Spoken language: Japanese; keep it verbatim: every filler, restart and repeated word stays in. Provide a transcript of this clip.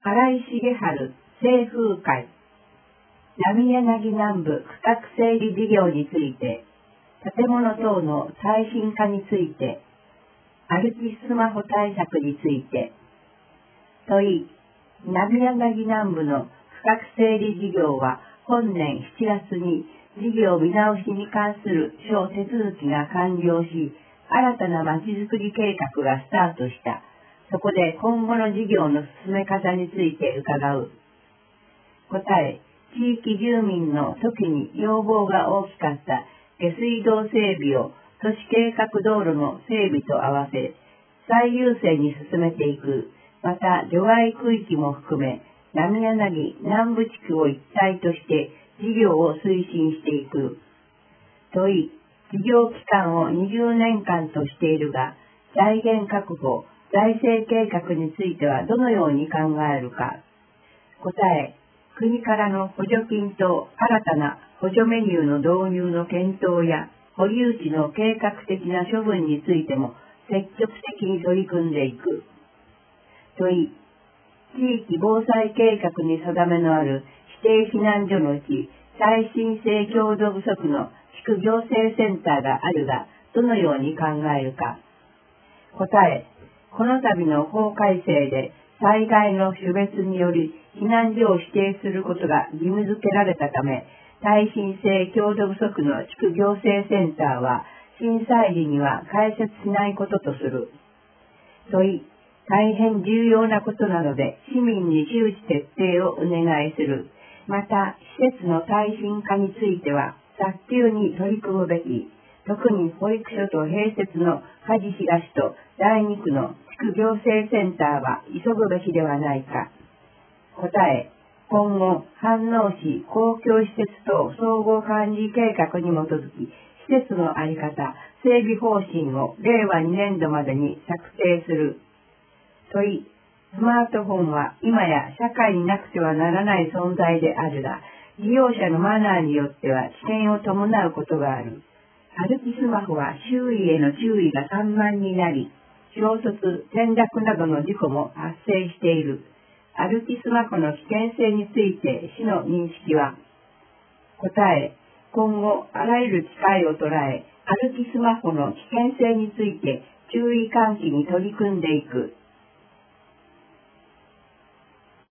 新井重治清風会浪柳南部区画整理事業について、建物等の耐震化について、歩きスマホ対策について、問い、浪柳南部の区画整理事業は本年しちがつに事業見直しに関する諸手続きが完了し、新たなまちづくり計画がスタートした。そこで今後の事業の進め方について伺う。答え、地域住民の時に要望が大きかった下水道整備を都市計画道路の整備と合わせ、最優先に進めていく。また、除外区域も含め、浪柳南部地区を一体として事業を推進していく。問い、事業期間をにじゅうねんかんとしているが、財源確保、財政計画についてはどのように考えるか。答え、国からの補助金と新たな補助メニューの導入の検討や保有地の計画的な処分についても積極的に取り組んでいく。問い、地域防災計画に定めのある指定避難所のうち耐震性強度不足の地区行政センターがあるが、どのように考えるか。答え、この度の法改正で災害の種別により避難所を指定することが義務付けられたため、耐震性強度不足の地区行政センターは震災時には開設しないこととする。問い、大変重要なことなので市民に周知徹底をお願いする。また、施設の耐震化については早急に取り組むべき。特に保育所と併設の梶東とだいに区の地区行政センターは急ぐべきではないか。答え、今後、飯能市公共施設等総合管理計画に基づき、施設の在り方、整備方針をれいわにねんどまでに策定する。問い、スマートフォンは今や社会になくてはならない存在であるが、利用者のマナーによっては危険を伴うことがある。歩きスマホは周囲への注意が散漫になり、衝突、転落などの事故も発生している。歩きスマホの危険性について市の認識は。答え、今後あらゆる機会を捉え、歩きスマホの危険性について注意喚起に取り組んでいく。